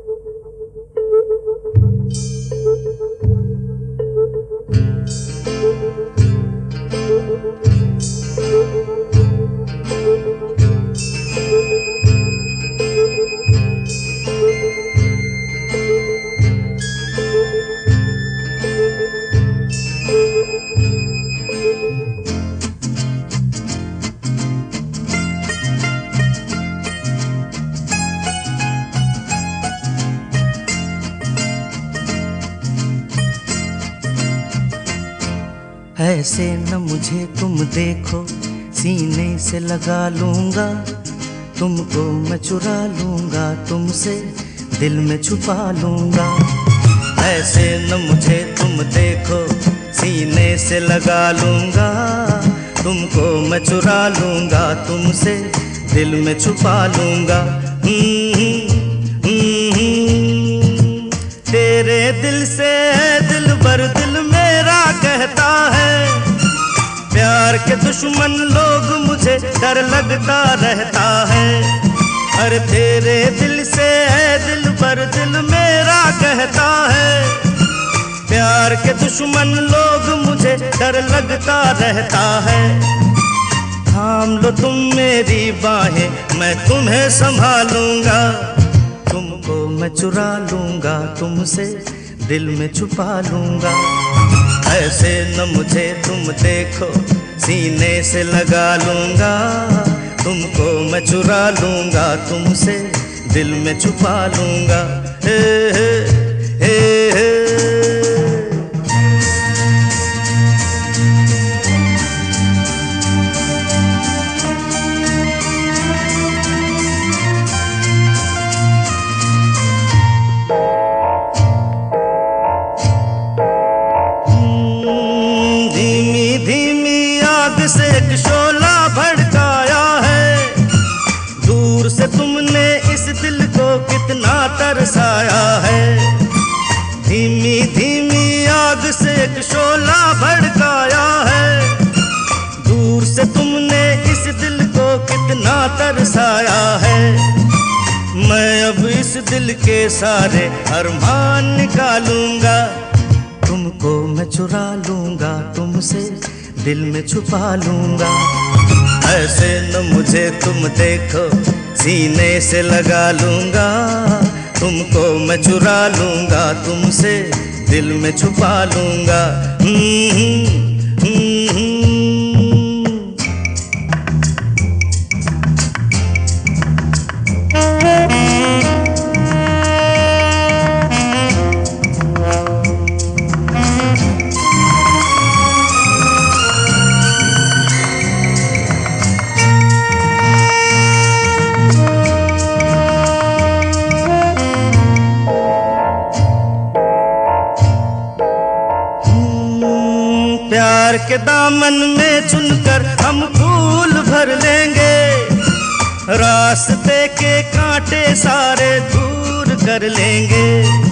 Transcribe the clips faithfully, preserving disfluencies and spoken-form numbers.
ऐसे न मुझे तुम देखो, सीने से लगा लूंगा, तुमको मैं चुरा लूंगा, तुमसे दिल में छुपा लूंगा। ऐसे न मुझे तुम देखो, सीने से लगा लूंगा, तुमको मैं चुरा लूंगा, तुमसे दिल में छुपा लूंगा। तेरे दिल से दिल भर दिल मेरा कहता है, प्यार के दुश्मन लोग मुझे डर लगता रहता है। अरे तेरे दिल से दिल भर दिल मेरा कहता है, प्यार के दुश्मन लोग मुझे डर लगता रहता है। थाम लो तुम मेरी बाहें, मैं तुम्हें संभालूंगा, तुमको मैं चुरा लूंगा, तुमसे दिल में छुपा लूंगा। ऐसे न मुझे तुम देखो, सीने से लगा लूंगा, तुमको मैं चुरा लूंगा, तुमसे दिल में छुपा लूंगा। हे हे हे हे। से एक शोला भड़काया है, दूर से तुमने इस दिल को कितना तरसाया है। धीमी धीमी आग से एक शोला भड़काया है, दूर से तुमने इस दिल को कितना तरसाया है। मैं अब इस दिल के सारे अरमान निकालूंगा, तुमको मैं चुरा लूंगा, तुमसे दिल में छुपा लूंगा। ऐसे न मुझे तुम देखो, सीने से लगा लूंगा, तुमको मैं चुरा लूंगा, तुमसे दिल में छुपा लूंगा। प्यार के दामन में चुनकर हम फूल भर लेंगे, रास्ते के कांटे सारे दूर कर लेंगे।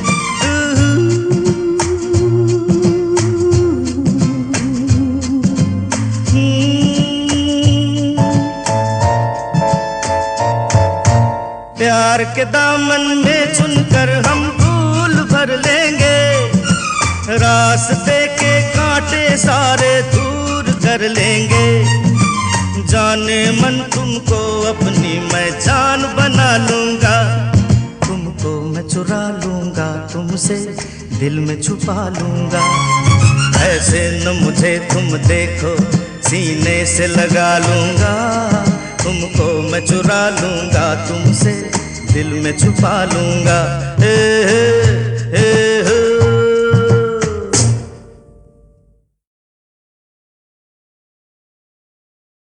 प्यार के दामन में चुनकर हम फूल भर लेंगे, रास्ते के कांटे सारे दूर कर लेंगे। जाने मन तुमको अपनी मैं जान बना लूंगा, तुमको मैं चुरा लूंगा, तुमसे दिल में छुपा लूंगा। ऐसे न मुझे तुम देखो, सीने से लगा लूंगा, तुमको मैं चुरा लूंगा, तुमसे दिल में छुपा लूंगा। हे हे हे हे।